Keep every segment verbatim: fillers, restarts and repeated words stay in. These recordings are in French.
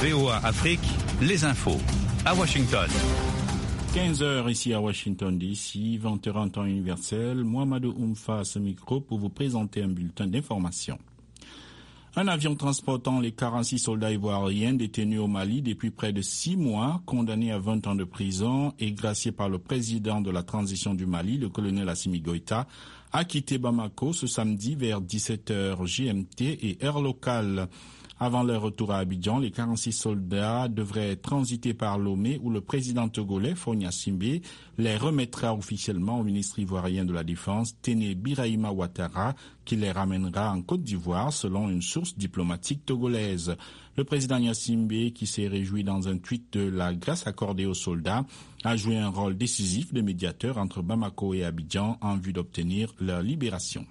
V O A Afrique, les infos. À Washington. quinze heures ici à Washington D C, vingt heures en temps universel. Mohamedou Oumfa à ce micro pour vous présenter un bulletin d'information. Un avion transportant les quarante-six soldats ivoiriens détenus au Mali depuis près de six mois, condamnés à vingt ans de prison et gracié par le président de la transition du Mali, le colonel Assimi Goïta, a quitté Bamako ce samedi vers dix-sept heures G M T et heure locale. Avant leur retour à Abidjan, les quarante-six soldats devraient transiter par Lomé où le président togolais, Faure Gnassingbé, les remettra officiellement au ministre ivoirien de la Défense, Téné Birahima Ouattara, qui les ramènera en Côte d'Ivoire selon une source diplomatique togolaise. Le président Gnassingbé, qui s'est réjoui dans un tweet de la grâce accordée aux soldats, a joué un rôle décisif de médiateur entre Bamako et Abidjan en vue d'obtenir leur libération.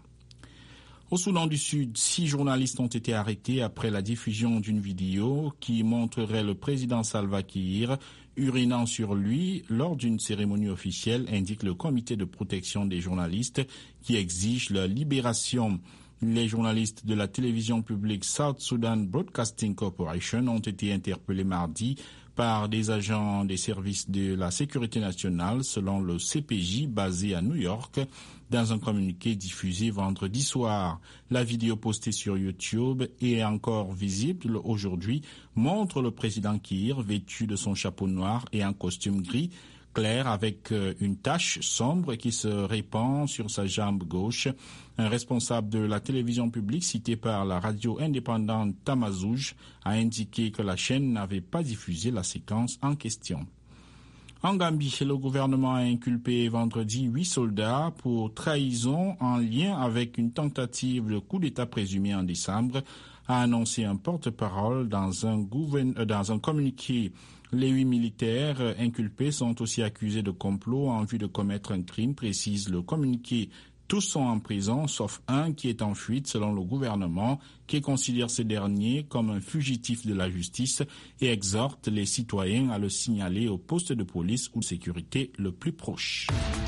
Au Soudan du Sud, six journalistes ont été arrêtés après la diffusion d'une vidéo qui montrerait le président Salva Kiir urinant sur lui lors d'une cérémonie officielle, indique le comité de protection des journalistes qui exige leur libération. Les journalistes de la télévision publique South Sudan Broadcasting Corporation ont été interpellés mardi par des agents des services de la sécurité nationale, selon le C P J basé à New York, dans un communiqué diffusé vendredi soir. La vidéo postée sur YouTube et encore visible aujourd'hui montre le président Kiir vêtu de son chapeau noir et un costume gris clair avec une tache sombre qui se répand sur sa jambe gauche. Un responsable de la télévision publique cité par la radio indépendante Tamazouj a indiqué que la chaîne n'avait pas diffusé la séquence en question. En Gambie, le gouvernement a inculpé vendredi huit soldats pour trahison en lien avec une tentative de coup d'État présumé en décembre, a annoncé un porte-parole dans un, gouvern... dans un communiqué. Les huit militaires inculpés sont aussi accusés de complot en vue de commettre un crime, précise le communiqué. Tous sont en prison, sauf un qui est en fuite selon le gouvernement, qui considère ce dernier comme un fugitif de la justice et exhorte les citoyens à le signaler au poste de police ou de sécurité le plus proche.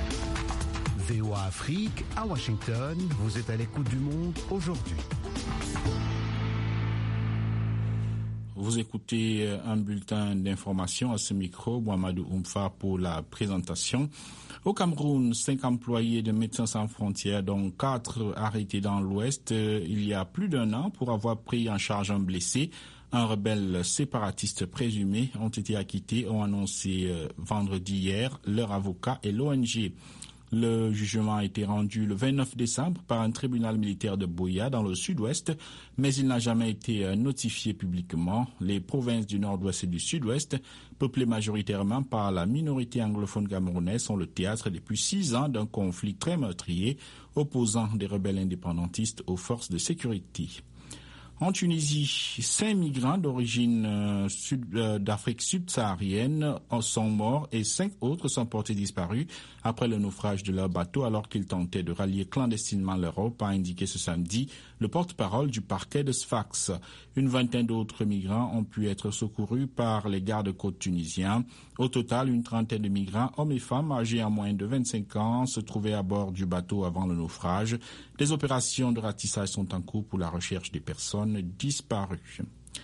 V O A Afrique, à Washington, vous êtes à l'écoute du monde aujourd'hui. Vous écoutez un bulletin d'information à ce micro, Mohamedou Oumfa pour la présentation. Au Cameroun, cinq employés de Médecins sans frontières, dont quatre arrêtés dans l'Ouest il y a plus d'un an pour avoir pris en charge un blessé. Un rebelle séparatiste présumé ont été acquittés, ont annoncé vendredi hier leur avocat et l'O N G. Le jugement a été rendu le vingt-neuf décembre par un tribunal militaire de Buea dans le sud-ouest, mais il n'a jamais été notifié publiquement. Les provinces du nord-ouest et du sud-ouest, peuplées majoritairement par la minorité anglophone camerounaise, sont le théâtre depuis six ans d'un conflit très meurtrier opposant des rebelles indépendantistes aux forces de sécurité. En Tunisie, cinq migrants d'origine euh, sud, euh, d'Afrique subsaharienne sont morts et cinq autres sont portés disparus après le naufrage de leur bateau alors qu'ils tentaient de rallier clandestinement l'Europe, a indiqué ce samedi le porte-parole du parquet de Sfax. Une vingtaine d'autres migrants ont pu être secourus par les gardes-côtes tunisiens. Au total, une trentaine de migrants, hommes et femmes âgés en moins de vingt-cinq ans, se trouvaient à bord du bateau avant le naufrage. Des opérations de ratissage sont en cours pour la recherche des personnes disparues.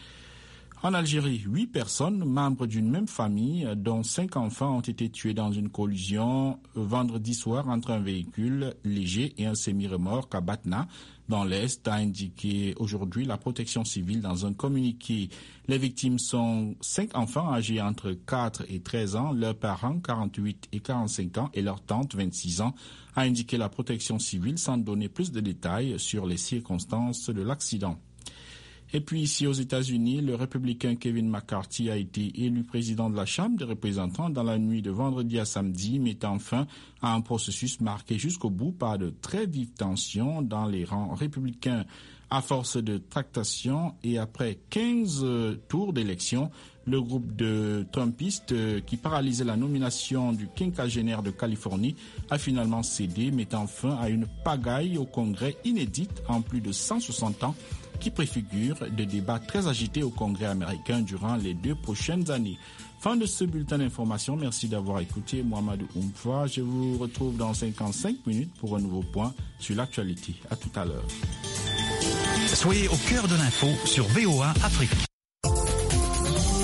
En Algérie, huit personnes, membres d'une même famille, dont cinq enfants, ont été tués dans une collision vendredi soir entre un véhicule léger et un semi-remorque à Batna, dans l'Est, a indiqué aujourd'hui la protection civile dans un communiqué. Les victimes sont cinq enfants âgés entre quatre et treize ans, leurs parents quarante-huit et quarante-cinq ans et leur tante vingt-six ans, a indiqué la protection civile sans donner plus de détails sur les circonstances de l'accident. Et puis ici aux États-Unis, le républicain Kevin McCarthy a été élu président de la Chambre des représentants dans la nuit de vendredi à samedi, mettant fin à un processus marqué jusqu'au bout par de très vives tensions dans les rangs républicains. À force de tractations et après quinze tours d'élection, le groupe de Trumpistes qui paralysait la nomination du quinquagénaire de Californie a finalement cédé, mettant fin à une pagaille au Congrès inédite en plus de cent soixante ans, qui préfigure des débats très agités au Congrès américain durant les deux prochaines années. Fin de ce bulletin d'information. Merci d'avoir écouté Mohamedou Oumfa. Je vous retrouve dans cinquante-cinq minutes pour un nouveau point sur l'actualité. À tout à l'heure. Soyez au cœur de l'info sur V O A Afrique.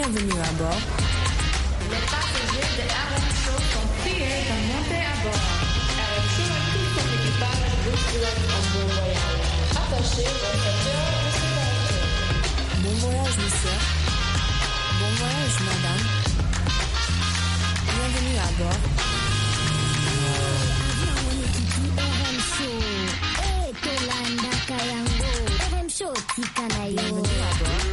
Bienvenue à bord. Les passagers de R M Show sont priés de monter à bord. R M Show et tout son équipage vous souhaitent un bon voyage. Attachez vos ceintures de sécurité. Bon voyage, monsieur. Bon voyage, madame. Bienvenue à bord. Bienvenue à bord.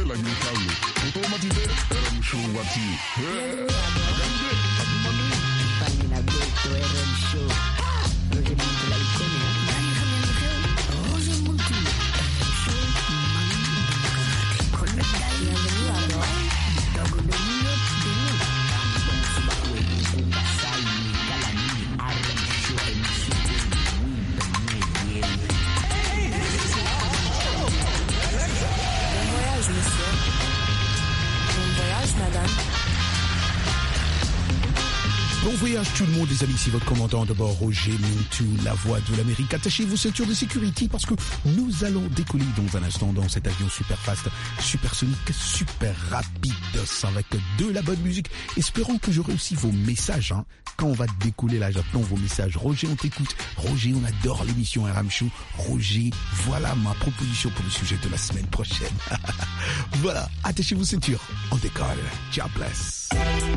Bon voyage tout le monde les amis, c'est votre commandant de bord Roger Mintou, la voix de l'Amérique. Attachez vos ceintures de sécurité parce que nous allons décoller dans un instant dans cet avion super fast, supersonique, super rapide, avec de la bonne musique. Espérons que j'aurai aussi vos messages. Hein. Quand on va décoller là, j'attends vos messages. Roger, on t'écoute. Roger, on adore l'émission R M Show. Roger, voilà ma proposition pour le sujet de la semaine prochaine. Voilà, attachez vos ceintures. On décolle. Ciao, bless.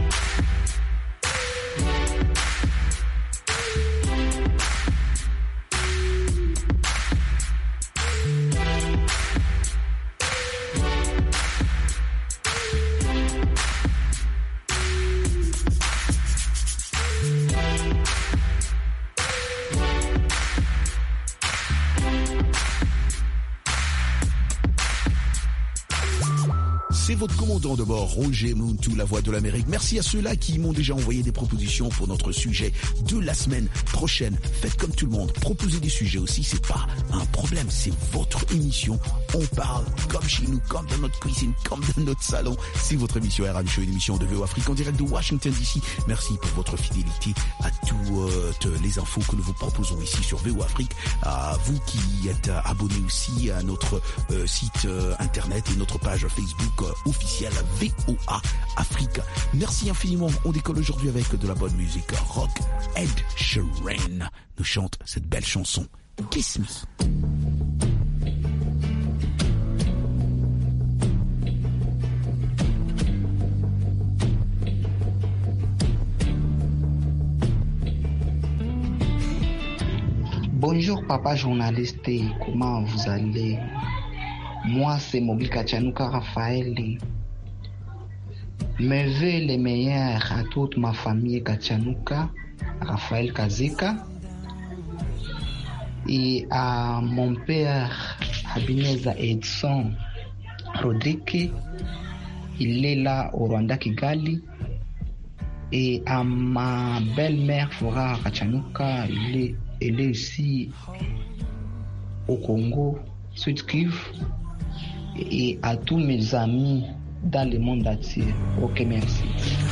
C'est votre commandant de bord, Roger Mintou, la voix de l'Amérique. Merci à ceux-là qui m'ont déjà envoyé des propositions pour notre sujet de la semaine prochaine. Faites comme tout le monde, proposez des sujets aussi, c'est pas un problème, c'est votre émission. On parle comme chez nous, comme dans notre cuisine, comme dans notre salon. C'est votre émission R M Show, une émission de V O Afrique en direct de Washington D C. Merci pour votre fidélité à toutes les infos que nous vous proposons ici sur V O Afrique. À vous qui êtes abonnés aussi à notre euh, site euh, internet et notre page Facebook euh, officielle V O A Afrique. Merci infiniment. On décolle aujourd'hui avec de la bonne musique rock. Ed Sheeran nous chante cette belle chanson Kiss Me. Bonjour papa journaliste, comment vous allez? Moi c'est Mobile Kachanuka Raphaël. Mes vœux les meilleurs à toute ma famille Kachanuka, Raphaël Kazika, et à mon père Habineza Edson Rodrigue, il est là au Rwanda Kigali, et à ma belle-mère Flora Kachanuka, il est Elle est ici au Congo, Sud-Kivu, et à tous mes amis dans le monde entier. Ok, merci.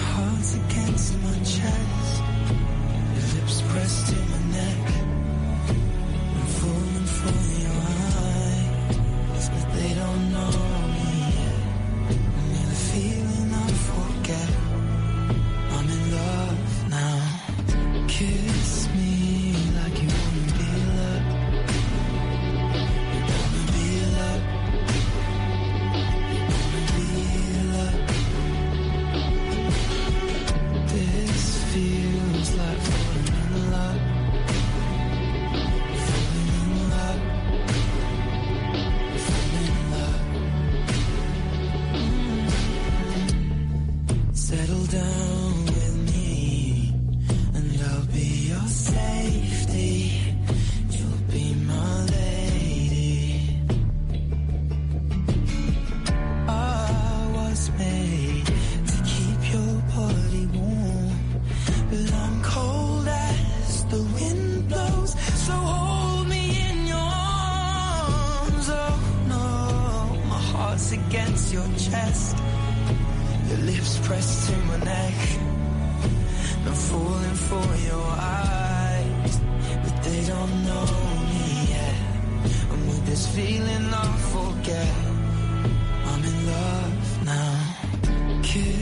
Against your chest, your lips pressed to my neck. I'm falling for your eyes, but they don't know me yet. And with this feeling I forget I'm in love now. Kiss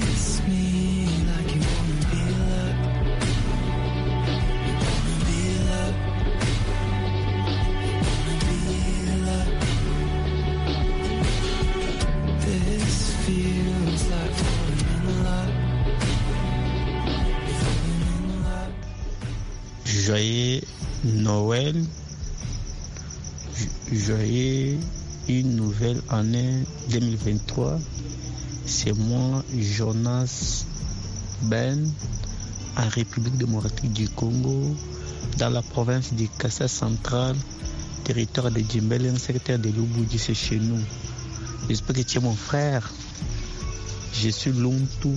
joyeux Noël, joyeux une nouvelle année deux mille vingt-trois. C'est moi, Jonas Ben, en République démocratique du Congo, dans la province du Kassai central, territoire de Djimbélé, secteur de Lubudi, c'est chez nous. J'espère que tu es mon frère. Je suis Luntu.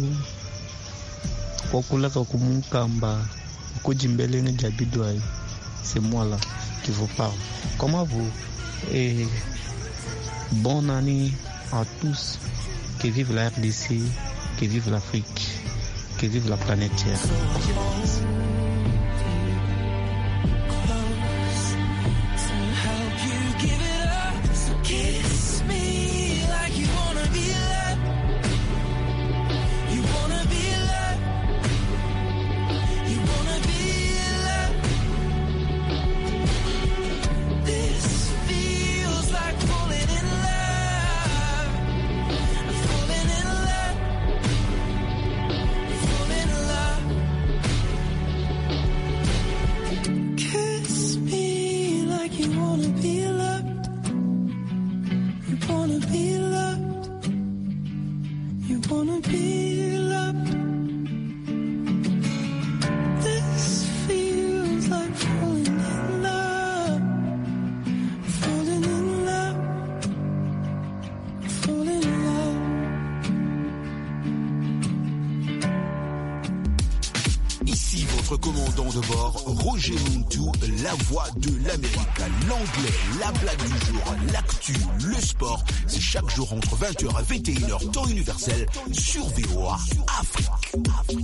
C'est moi là qui vous parle. Comment vous? Et bonne année à tous. Que vive la R D C, que vive l'Afrique, que vive la planète Terre. Commandant de bord, Roger Montou, la voix de l'Amérique, l'anglais, la blague du jour, l'actu, le sport, c'est chaque jour entre vingt heures et vingt et une heures, temps universel, sur V O A Afrique. Afrique.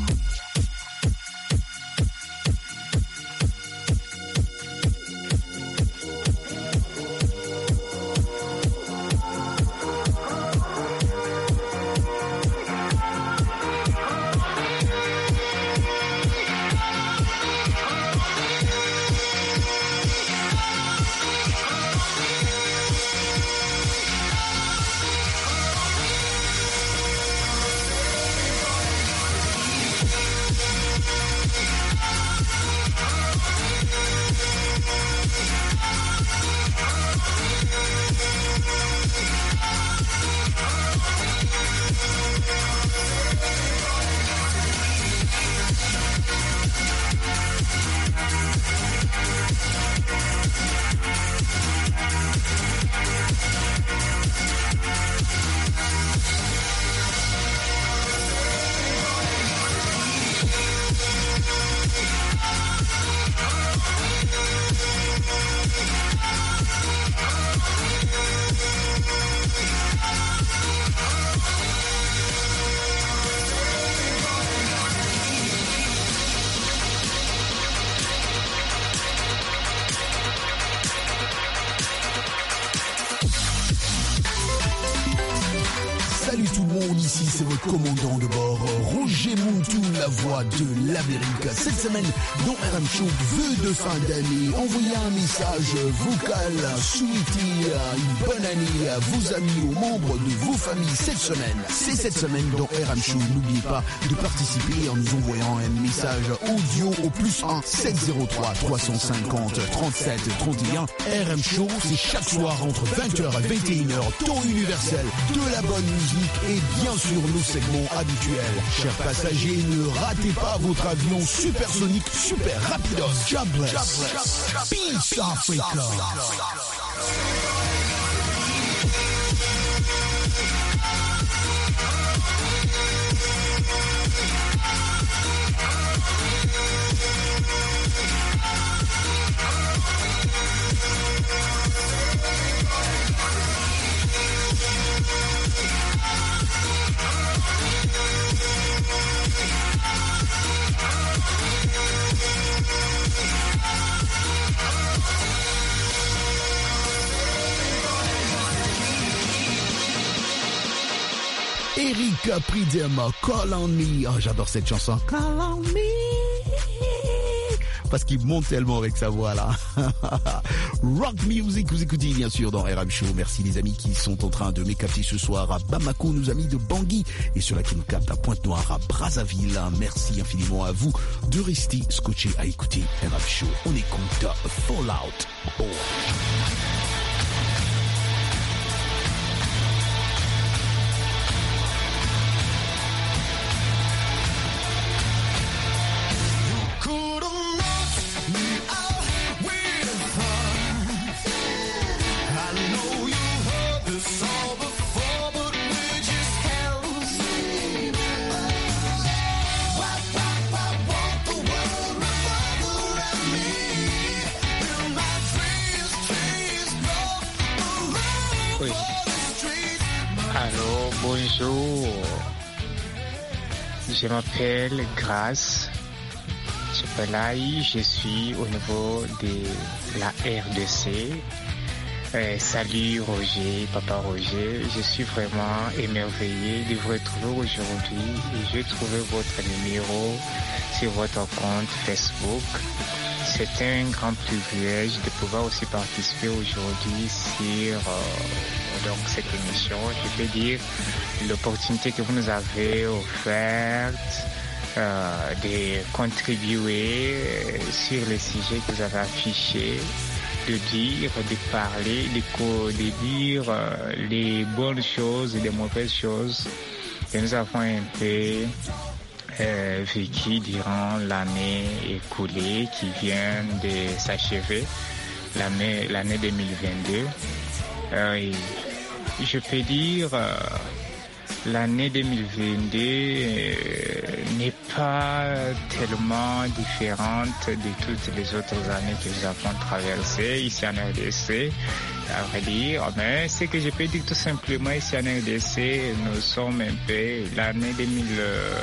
Salut tout le monde, ici c'est votre commandant de bord, Roger Montou, la voix de l'Amérique. Cette semaine, dans R M Show, vœux de fin d'année, envoyez un message vocal, souhaitez une bonne année à vos amis, aux membres de vos familles cette semaine. C'est cette semaine dans R M Show, n'oubliez pas de participer en nous envoyant un message audio au plus un sept zéro trois trois cent cinquante trente-sept trente et un. R M Show, c'est chaque soir entre vingt heures et vingt et une heures, temps universel, de la bonne musique et bien sûr nos segments habituels. Chers passagers, ne ratez pas votre avion supersonique, super rapidos. God bless. Peace Africa. Eric Pridem, Call on Me. Oh, j'adore cette chanson. Call on me. parce qu'il monte tellement avec sa voix là. Rock Music, vous écoutez bien sûr dans R M Show. Merci les amis qui sont en train de m'écapter ce soir à Bamako, nos amis de Bangui, et ceux-là qui nous captent à Pointe-Noire, à Brazzaville. Merci infiniment à vous de rester scotché à écouter R M Show. On écoute Fallout. Oh. Bonjour, je m'appelle Grace Chepelay, je suis au niveau de la R D C. Euh, salut Roger, papa Roger, je suis vraiment émerveillé de vous retrouver aujourd'hui et j'ai trouvé votre numéro sur votre compte Facebook. C'est un grand privilège de pouvoir aussi participer aujourd'hui sur euh, donc cette émission. Je peux dire l'opportunité que vous nous avez offerte euh, de contribuer sur les sujets que vous avez affichés, de dire, de parler, de, de dire euh, les bonnes choses et les mauvaises choses que nous avons un peu euh, vécu durant l'année écoulée qui vient de s'achever, l'année, l'année deux mille vingt-deux. Euh, et je peux dire euh, l'année deux mille vingt-deux euh, n'est pas tellement différente de toutes les autres années que nous avons traversées ici en R D C, à vrai dire. Mais ce que je peux dire tout simplement ici en R D C, nous sommes un peu, l'année deux mille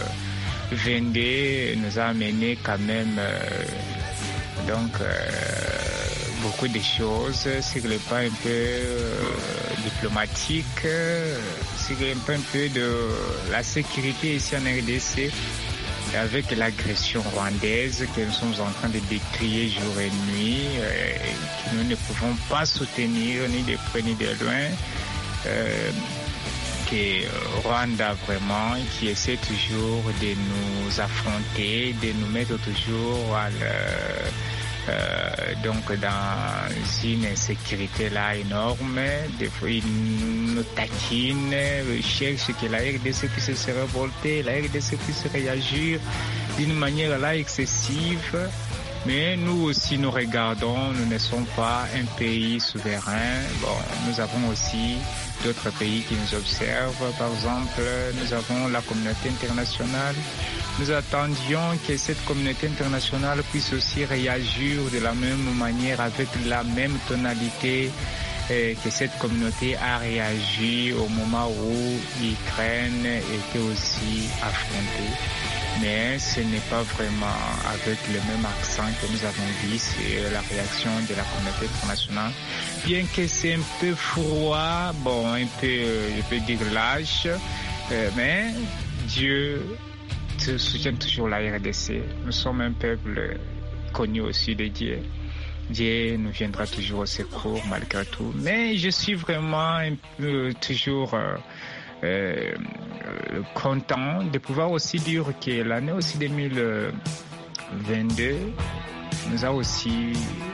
vingt-deux nous a amené quand même euh, donc euh, beaucoup de choses sur le plan un peu euh, diplomatique, euh, sur le plan un peu de la sécurité ici en R D C, avec l'agression rwandaise que nous sommes en train de décrier jour et nuit, euh, que nous ne pouvons pas soutenir ni de près ni de loin. Euh, que Rwanda vraiment, qui essaie toujours de nous affronter, de nous mettre toujours à le, euh, donc dans une insécurité là énorme. Des fois, ils nous taquinent, ils cherchent que la R D C puisse se révolter, la R D C puisse réagir d'une manière là excessive. Mais nous aussi, nous regardons, nous ne sommes pas un pays souverain. Bon, nous avons aussi d'autres pays qui nous observent. Par exemple, nous avons la communauté internationale. Nous attendions que cette communauté internationale puisse aussi réagir de la même manière, avec la même tonalité eh, que cette communauté a réagi au moment où l'Ukraine était aussi affrontée. Mais ce n'est pas vraiment avec le même accent que nous avons vu, c'est la réaction de la communauté internationale. Bien que c'est un peu froid, bon, un peu, je peux dire lâche, euh, mais Dieu soutient toujours la R D C. Nous sommes un peuple connu aussi de Dieu. Dieu nous viendra toujours au secours malgré tout. Mais je suis vraiment un peu toujours... Euh, Euh, content de pouvoir aussi dire que l'année aussi deux mille vingt-deux nous a aussi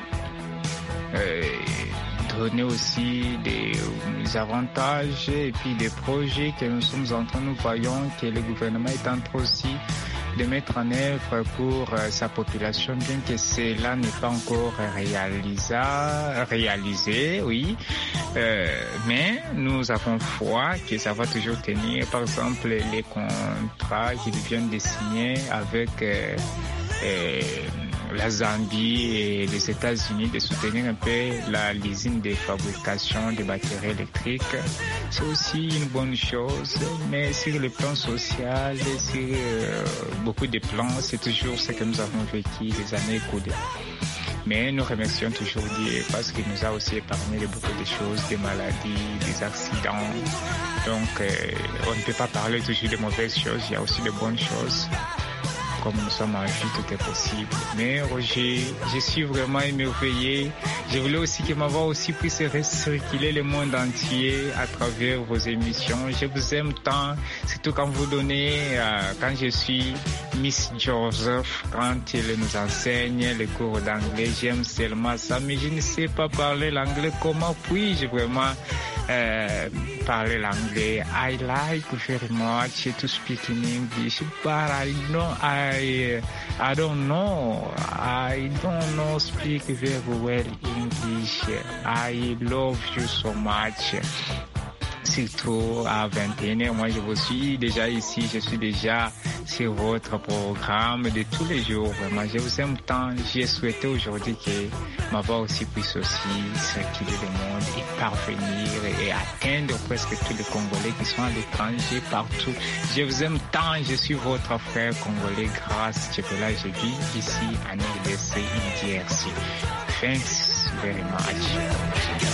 euh, donné aussi des avantages et puis des projets que nous sommes en train, nous voyons que le gouvernement est en train aussi de mettre en œuvre pour euh, sa population, bien que cela n'est pas encore réalisé, réalisé, oui. Euh, mais nous avons foi que ça va toujours tenir. Par exemple, les contrats qu'ils viennent de signer avec euh, euh, la Zambie et les États-Unis de soutenir un peu la l'usine de fabrication de batteries électriques, c'est aussi une bonne chose. Mais sur le plan social, sur euh, beaucoup de plans, c'est toujours ce que nous avons vécu les années écoulées. Mais nous remercions toujours Dieu parce qu'il nous a aussi épargné de beaucoup de choses, des maladies, des accidents. Donc, euh, on ne peut pas parler toujours de mauvaises choses, il y a aussi de bonnes choses. comme nous sommes en vie, tout est possible. Mais Roger, je suis vraiment émerveillé. Je voulais aussi que ma voix aussi puisse circuler le monde entier à travers vos émissions. Je vous aime tant, surtout quand vous donnez, euh, quand je suis Miss Joseph, quand il nous enseigne les cours d'anglais, j'aime seulement ça, mais je ne sais pas parler l'anglais. Comment puis-je vraiment euh, parler l'anglais? I like very much to speak in English, but I don't, I, I don't know, I don't know speak very well English. I love you so much. Surtout à vingt et une heures, moi je vous suis déjà ici, je suis déjà sur votre programme de tous les jours. Vraiment, je vous aime tant. J'ai souhaité aujourd'hui que ma voix aussi puisse aussi circuler le monde et parvenir et atteindre presque tous les Congolais qui sont à l'étranger, partout. Je vous aime tant, je suis votre frère congolais grâce à ce que là je vis ici en R D C, in D R C. Thanks very much.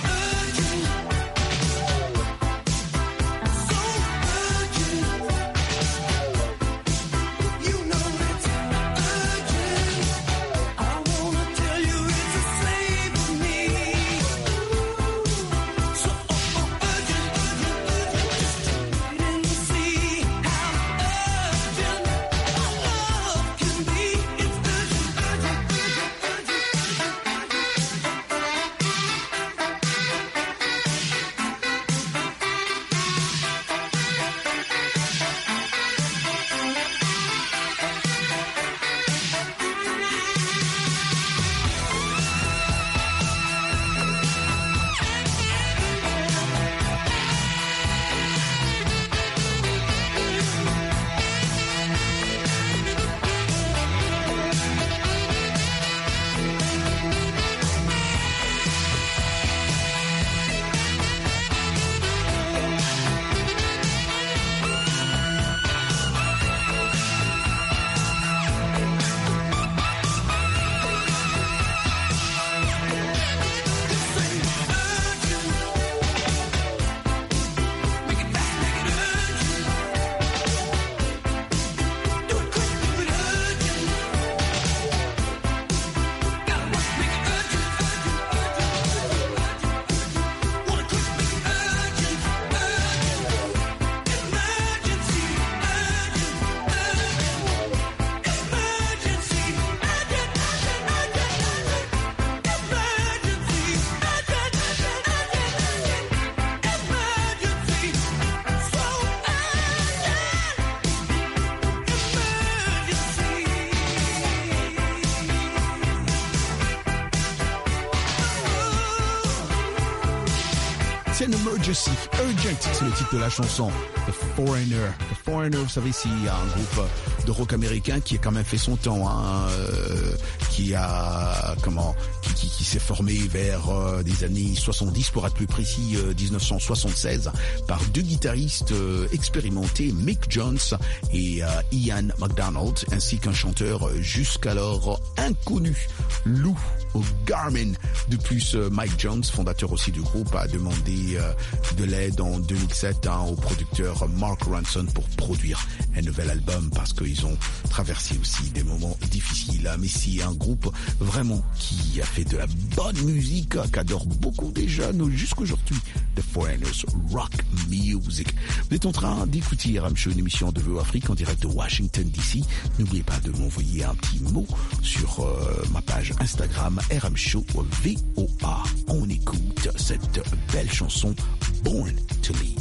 C'est un emergency, urgent, c'est le titre de la chanson. The Foreigner. The Foreigner, vous savez, c'est un groupe de rock américain qui a quand même fait son temps, hein, euh, qui a, comment, qui, qui, qui s'est formé vers euh, des années soixante-dix, pour être plus précis, euh, dix-neuf cent soixante-seize, par deux guitaristes euh, expérimentés, Mick Jones et euh, Ian MacDonald, ainsi qu'un chanteur jusqu'alors inconnu, Lou Garmin. De plus, euh, Mike Jones, fondateur aussi du groupe, a demandé euh, de l'aide en deux mille sept hein, au producteur Mark Ronson pour produire un nouvel album, parce qu'ils ont traversé aussi des moments difficiles. Mais c'est un groupe vraiment qui a fait de la bonne musique, qu'adorent beaucoup des jeunes jusqu'aujourd'hui. The Foreigners Rock Music. Vous êtes en train d'écouter R M Show, une émission de V O Afrique en direct de Washington D C. N'oubliez pas de m'envoyer un petit mot sur euh, ma page Instagram R M Show V O A. On écoute cette belle chanson Born to Lead.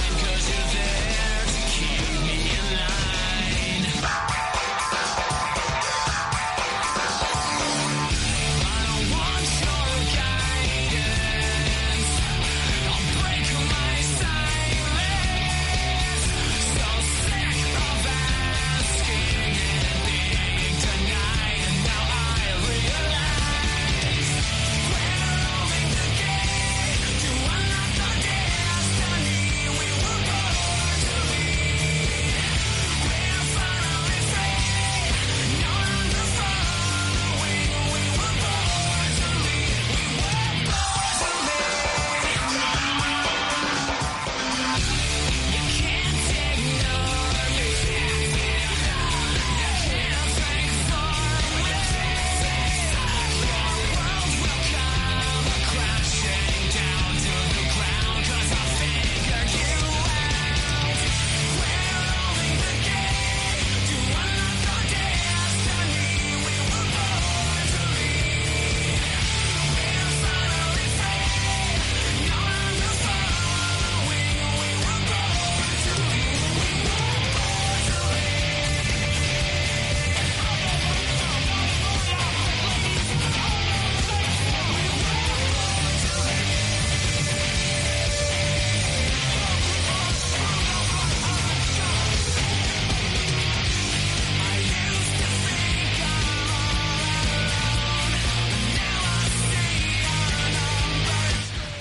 Keep me in line.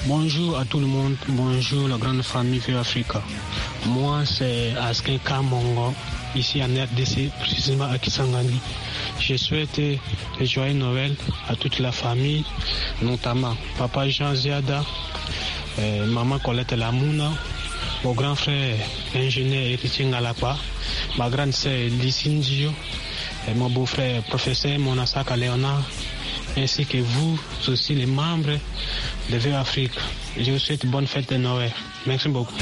Bonjour à tout le monde, bonjour la grande famille V O Africa. Moi c'est Askin Kamongo, ici en R D C, précisément à Kisangani. Je souhaite un joyeux Noël à toute la famille, notamment papa Jean Ziada, euh, maman Colette Lamouna, mon grand frère ingénieur Héritier Ngalapa, ma grande sœur Lysine Dio, et mon beau-frère professeur Monasaka Léonard, ainsi que vous aussi les membres de V O Afrique. Je vous souhaite bonne fête de Noël. Merci beaucoup.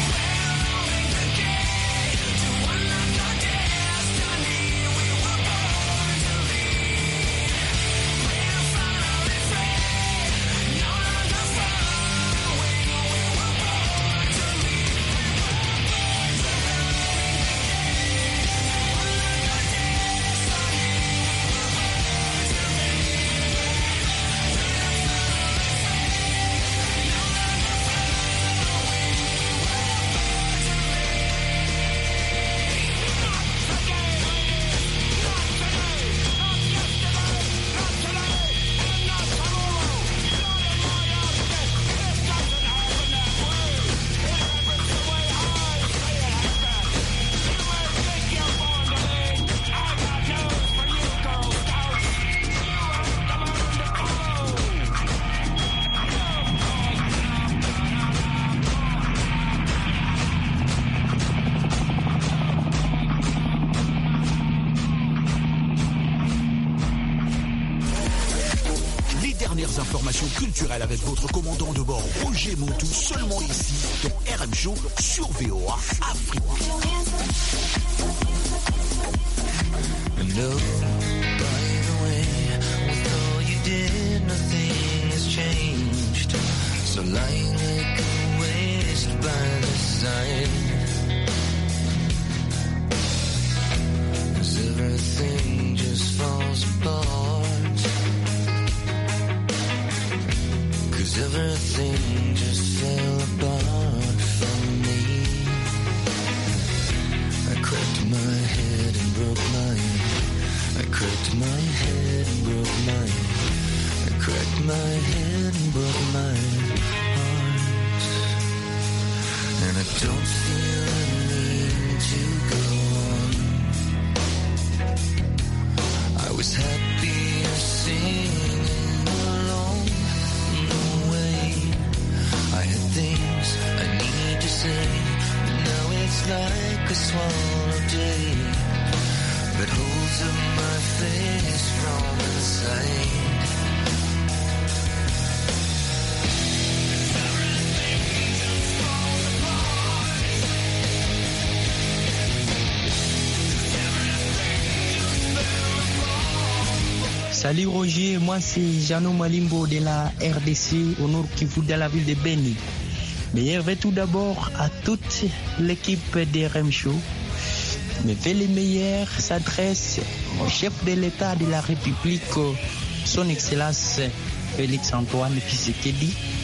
Informations culturelles avec votre commandant de bord Roger Montou, seulement ici dans R M Show sur V O A Afrique. No, by the way, with all you did, nothing has changed. So lying like a waste by the side, 'cause everything just falls apart. Everything just fell apart from me. I cracked my head and broke mine. I cracked my head and broke mine. I cracked my head and broke my heart. And I don't feel a need to go on. I was happier singing alone. I had things I need to say, but now it's like a swallowed day that holds up my face from inside. Salut Roger, moi c'est Jano Malimbo de la R D C au Nord Kivu de la ville de Beni. Meilleurs vœux tout d'abord à toute l'équipe de R M Show. Mes vœux les meilleurs s'adressent au chef de l'État de la République, son Excellence Félix Antoine Tshisekedi,